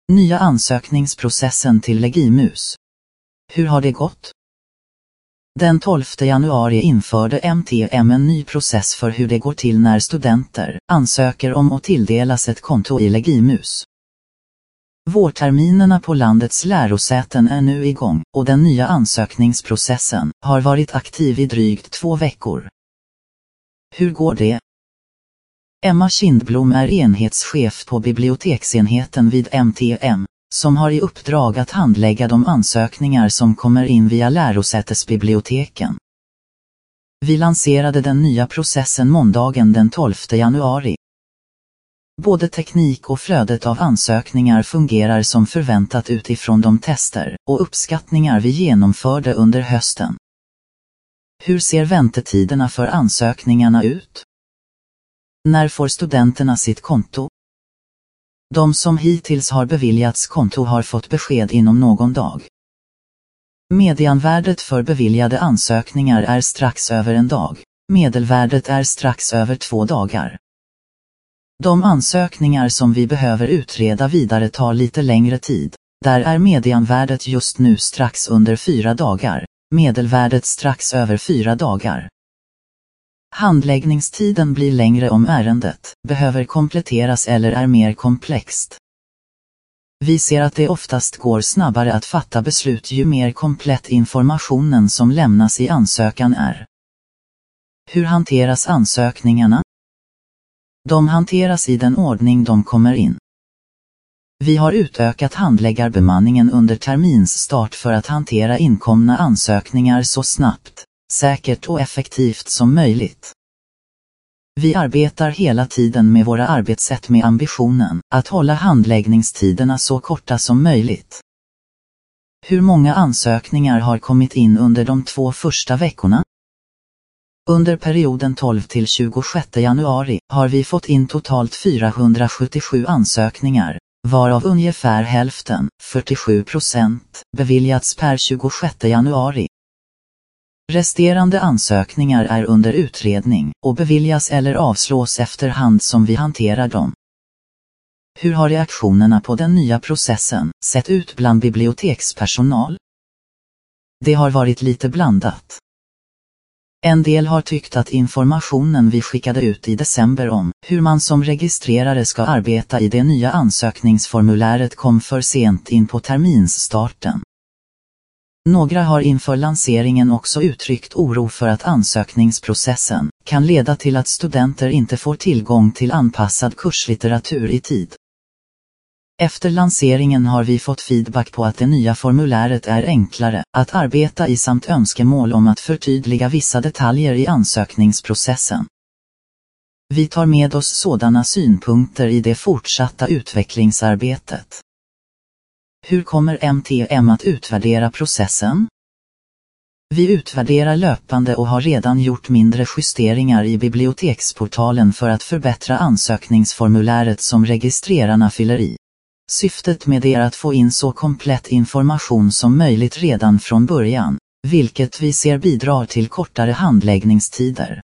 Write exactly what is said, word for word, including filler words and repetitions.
Nya ansökningsprocessen till Legimus. Hur har det gått? Den tolfte januari införde M T M en ny process för hur det går till när studenter ansöker om och tilldelas ett konto i Legimus. Vårterminerna på landets lärosäten är nu igång och den nya ansökningsprocessen har varit aktiv i drygt två veckor. Hur går det? Emma Kindblom är enhetschef på biblioteksenheten vid M T M, som har i uppdrag att handlägga de ansökningar som kommer in via lärosätesbiblioteken. Vi lanserade den nya processen måndagen den tolfte januari. Både teknik och flödet av ansökningar fungerar som förväntat utifrån de tester och uppskattningar vi genomförde under hösten. Hur ser väntetiderna för ansökningarna ut? När får studenterna sitt konto? De som hittills har beviljats konto har fått besked inom någon dag. Medianvärdet för beviljade ansökningar är strax över en dag. Medelvärdet är strax över två dagar. De ansökningar som vi behöver utreda vidare tar lite längre tid. Där är medianvärdet just nu strax under fyra dagar. Medelvärdet strax över fyra dagar. Handläggningstiden blir längre om ärendet behöver kompletteras eller är mer komplext. Vi ser att det oftast går snabbare att fatta beslut ju mer komplett informationen som lämnas i ansökan är. Hur hanteras ansökningarna? De hanteras i den ordning de kommer in. Vi har utökat handläggarbemanningen under terminsstart för att hantera inkomna ansökningar så snabbt, säkert och effektivt som möjligt. Vi arbetar hela tiden med våra arbetssätt med ambitionen att hålla handläggningstiderna så korta som möjligt. Hur många ansökningar har kommit in under de två första veckorna? Under perioden tolv till tjugosjätte januari har vi fått in totalt fyrahundrasjuttiosju ansökningar, varav ungefär hälften, fyrtiosju procent, beviljats per tjugosjätte januari. Resterande ansökningar är under utredning och beviljas eller avslås efterhand som vi hanterar dem. Hur har reaktionerna på den nya processen sett ut bland bibliotekspersonal? Det har varit lite blandat. En del har tyckt att informationen vi skickade ut i december om hur man som registrerare ska arbeta i det nya ansökningsformuläret kom för sent in på terminsstarten. Några har inför lanseringen också uttryckt oro för att ansökningsprocessen kan leda till att studenter inte får tillgång till anpassad kurslitteratur i tid. Efter lanseringen har vi fått feedback på att det nya formuläret är enklare att arbeta i samt önskemål om att förtydliga vissa detaljer i ansökningsprocessen. Vi tar med oss sådana synpunkter i det fortsatta utvecklingsarbetet. Hur kommer M T M att utvärdera processen? Vi utvärderar löpande och har redan gjort mindre justeringar i biblioteksportalen för att förbättra ansökningsformuläret som registrerarna fyller i. Syftet med det är att få in så komplett information som möjligt redan från början, vilket vi ser bidrar till kortare handläggningstider.